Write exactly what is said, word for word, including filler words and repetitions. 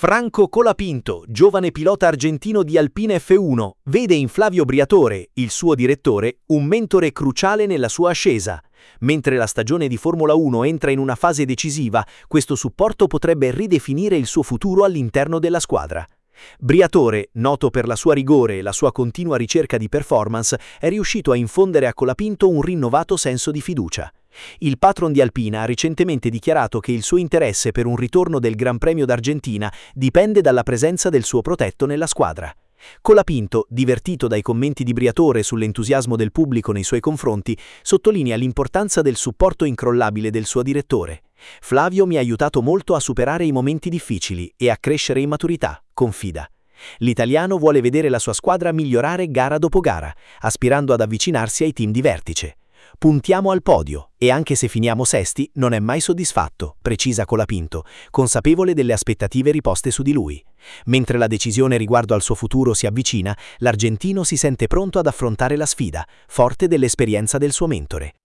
Franco Colapinto, giovane pilota argentino di Alpine F uno, vede in Flavio Briatore, il suo direttore, un mentore cruciale nella sua ascesa. Mentre la stagione di Formula uno entra in una fase decisiva, questo supporto potrebbe ridefinire il suo futuro all'interno della squadra. Briatore, noto per la sua rigore e la sua continua ricerca di performance, è riuscito a infondere a Colapinto un rinnovato senso di fiducia. Il patron di Alpina ha recentemente dichiarato che il suo interesse per un ritorno del Gran Premio d'Argentina dipende dalla presenza del suo protetto nella squadra. Colapinto, divertito dai commenti di Briatore sull'entusiasmo del pubblico nei suoi confronti, sottolinea l'importanza del supporto incrollabile del suo direttore. Flavio mi ha aiutato molto a superare i momenti difficili e a crescere in maturità, confida. L'italiano vuole vedere la sua squadra migliorare gara dopo gara, aspirando ad avvicinarsi ai team di vertice. Puntiamo al podio e anche se finiamo sesti non è mai soddisfatto, precisa Colapinto, consapevole delle aspettative riposte su di lui. Mentre la decisione riguardo al suo futuro si avvicina, l'argentino si sente pronto ad affrontare la sfida, forte dell'esperienza del suo mentore.